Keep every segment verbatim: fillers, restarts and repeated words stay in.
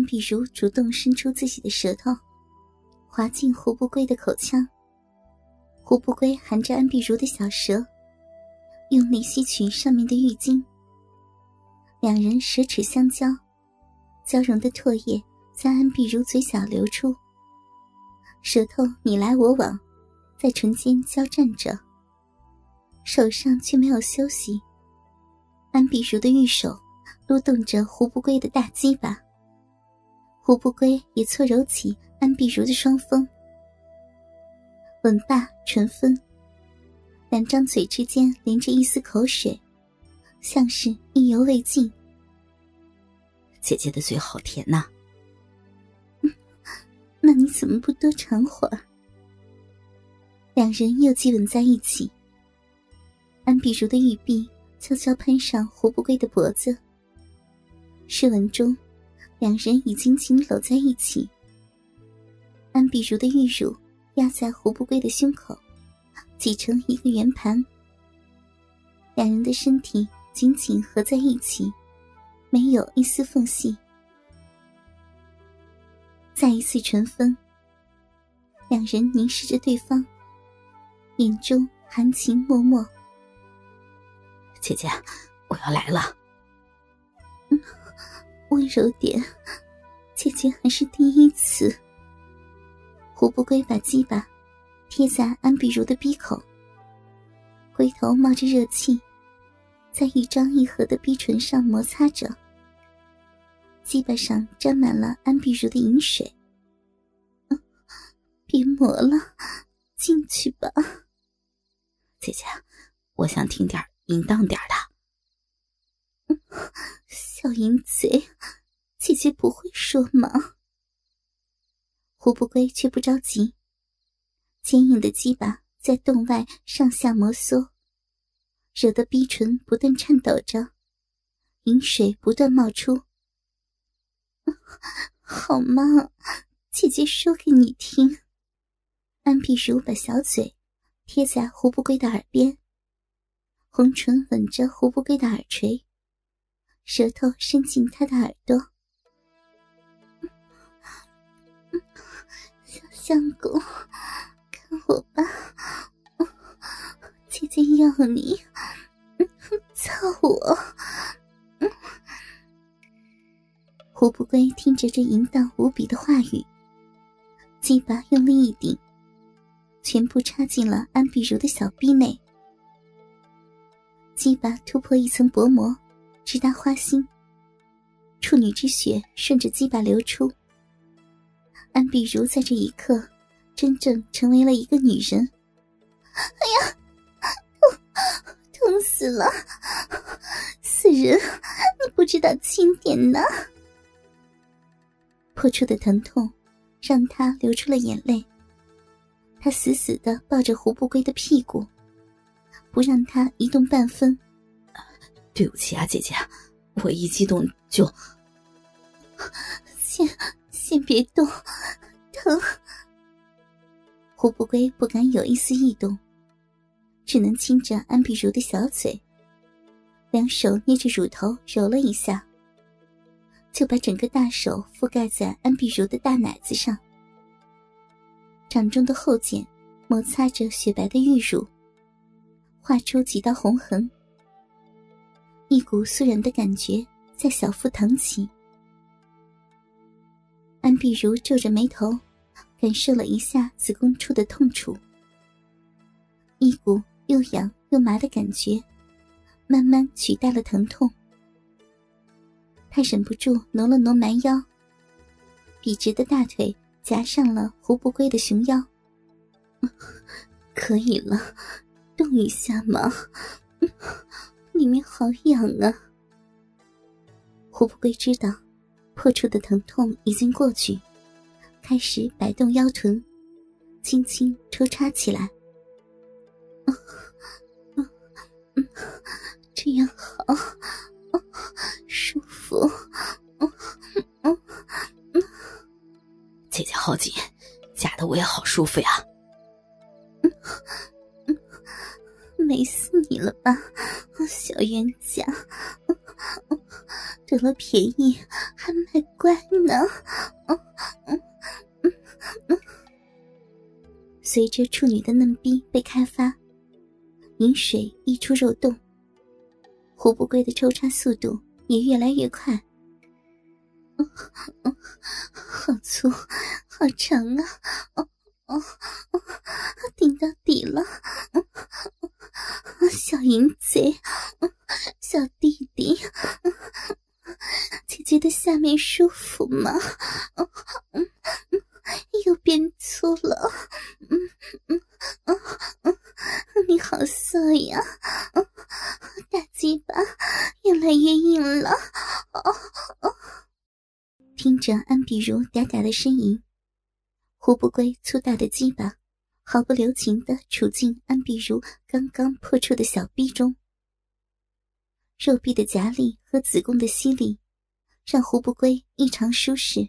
安碧如主动伸出自己的舌头，滑进胡不归的口腔。胡不归含着安碧如的小舌，用力吸取上面的浴巾。两人舌齿相交，交融的唾液在安碧如嘴角流出，舌头你来我往，在唇间交战着，手上却没有休息。安碧如的玉手撸动着胡不归的大鸡巴，胡不归也搓揉起安碧如的双峰。吻罢唇分，两张嘴之间连着一丝口水，像是意犹未尽。 姐姐的嘴好甜呐、 嗯、那你怎么不多尝会儿？两人又激吻在一起，安碧如的玉臂悄悄攀上胡不归的脖子。湿吻中，两人已经紧搂在一起。安碧如的玉乳压在胡不归的胸口，挤成一个圆盘。两人的身体紧紧合在一起，没有一丝缝隙。再一次唇分，两人凝视着对方，眼中含情脉脉。 姐姐，我要来了。 嗯，温柔点，姐姐还是第一次。胡不归把鸡巴贴在安碧如的鼻口，回头冒着热气，在一张一合的逼唇上摩擦着。鸡巴上沾满了安碧如的饮水。嗯，别磨了，进去吧。 姐姐，我想听点淫荡点的。 嗯，小淫贼，姐姐不会说吗？胡不归却不着急，坚硬的鸡巴在洞外上下摩挲，惹得逼唇不断颤抖着，饮水不断冒出。好吗？姐姐说给你听。安碧如把小嘴贴在胡不归的耳边，红唇吻着胡不归的耳垂，舌头伸进他的耳朵。小香狗，看我吧，姐姐要你，操我。胡不归听着这淫荡无比的话语，鸡巴用力一顶，全部插进了安碧如的小臂内。鸡巴突破一层薄膜，直达花心，处女之血顺着鸡巴流出。安碧如在这一刻真正成为了一个女人。哎呀，痛痛死了，死人，你不知道轻点呢。破处的疼痛让他流出了眼泪，他死死地抱着胡不归的屁股，不让他移动半分。 对不起啊，姐姐，我一激动就…… 先先别动，疼。胡不归不敢有一丝异动，只能亲着安碧如的小嘴，两手捏着乳头揉了一下，就把整个大手覆盖在安碧如的大奶子上。掌中的后茧摩擦着雪白的玉乳，画出几道红痕，一股酥软的感觉在小腹腾起。安碧如皱着眉头，感受了一下子宫处的痛楚，一股又痒又麻的感觉慢慢取代了疼痛。他忍不住挪了挪蛮腰，笔直的大腿夹上了胡不归的熊腰。可以了，动一下嘛，里面好痒啊。胡不归知道破处的疼痛已经过去，开始摆动腰臀，轻轻抽插起来。这样好，舒服。 姐姐好紧，夹得我也好舒服呀。 美死你了吧，小冤家。 得了便宜还卖乖呢。嗯嗯嗯嗯。随着处女的嫩逼被开发，饮水溢出肉洞，胡不归的抽插速度也越来越快。嗯嗯，好粗好长啊！哦哦哦，顶到底了！嗯嗯，小淫贼，嗯，小弟弟，嗯，姐姐的下面舒服吗？嗯嗯嗯，又变粗了。嗯嗯嗯嗯，你好色呀！嗯，大鸡巴越来越硬了。哦哦。听着安碧如嗲嗲的呻吟，胡不归粗大的鸡巴毫不留情地杵进安碧如刚刚破处的小逼中。肉壁的夹力和子宫的吸力让胡不归异常舒适。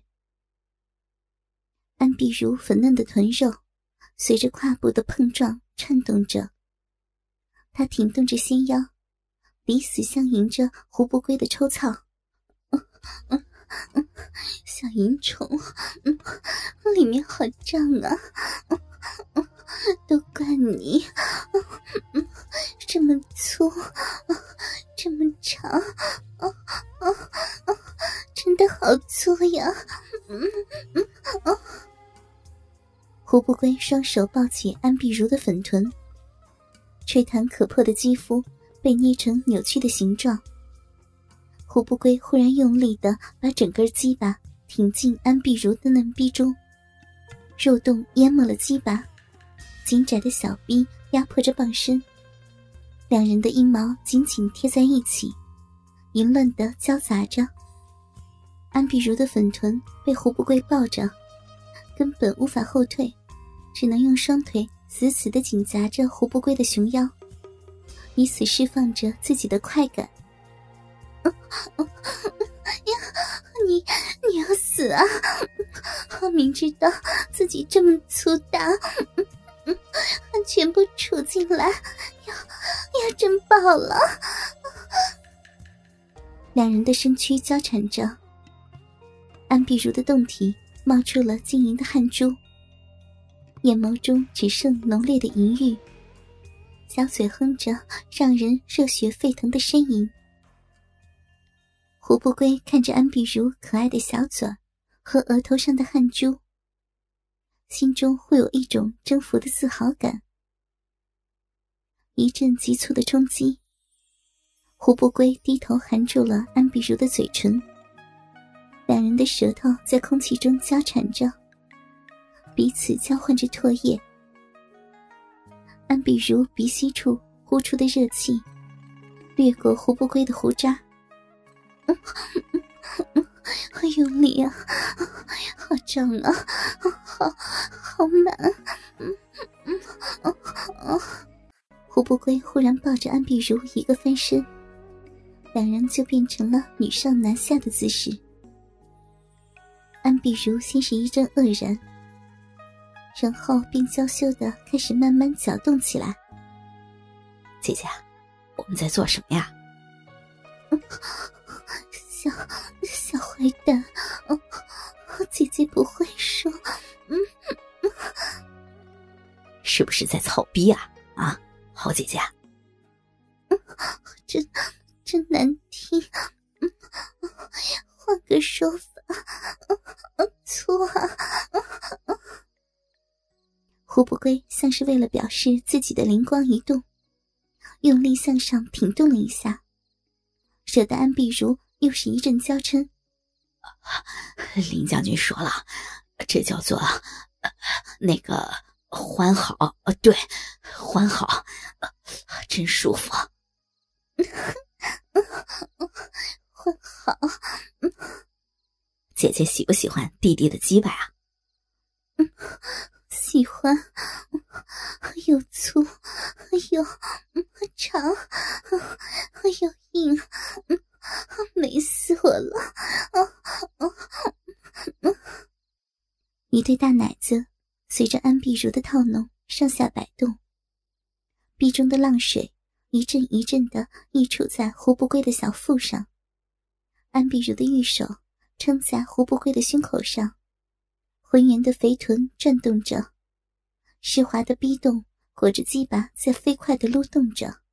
安碧如粉嫩的臀肉随着胯部的碰撞颤动着，她挺动着纤腰，彼此相迎着胡不归的抽操。嗯嗯嗯，小淫虫，嗯，里面好胀啊！嗯嗯，都怪你，嗯嗯，这么粗，嗯，这么长，嗯嗯嗯，真的好粗呀！嗯嗯嗯。胡不归双手抱起安碧如的粉臀，吹弹可破的肌肤被捏成扭曲的形状。胡不归忽然用力地把整根鸡巴挺进安碧如的嫩逼中，肉洞淹没了鸡巴，紧窄的小逼压迫着棒身，两人的阴毛紧紧贴在一起，淫乱地交杂着。安碧如的粉臀被胡不归抱着，根本无法后退，只能用双腿死死地紧夹着胡不归的熊腰，以此释放着自己的快感。呀，你你要死啊！明知道自己这么粗大，嗯嗯，全部杵进来，要要真爆了！两人的身躯交缠着，安碧如的胴体冒出了晶莹的汗珠，眼眸中只剩浓烈的淫欲，小嘴哼着让人热血沸腾的呻吟。胡不归看着安碧如可爱的小嘴和额头上的汗珠，心中会有一种征服的自豪感。一阵急促的冲击，胡不归低头含住了安碧如的嘴唇，两人的舌头在空气中交缠着，彼此交换着唾液。安碧如鼻息处呼出的热气掠过胡不归的胡渣，嗯嗯，好用力啊，好胀啊，好好满。嗯嗯嗯嗯。胡不归忽然抱着安碧如一个翻身，两人就变成了女上男下的姿势。安碧如先是一阵愕然，然后便娇羞地开始慢慢搅动起来。 姐姐，我们在做什么呀？ 嗯，小小坏蛋，哦，姐姐不会说，嗯嗯， 是不是在操逼啊？啊，好姐姐。 嗯，真真难听，嗯，换个说法，嗯，粗啊！嗯，胡不归像是为了表示自己的灵光一动，用力向上挺动了一下，惹得安碧如又是一阵娇嗔。 林将军说了，这叫做、呃、那个欢好，呃，对，欢好，呃，真舒服。 欢好， 姐姐喜不喜欢弟弟的鸡巴啊？ 嗯，喜欢，又粗又长又硬，美死我了！一对大奶子随着安碧如的套弄上下摆动，壁中的浪水一阵一阵地溢出在胡不归的小腹上， 安碧如的玉手撑在胡不归的胸口上，浑圆的肥臀转动着，湿滑的逼洞裹着鸡巴在飞快地撸动着。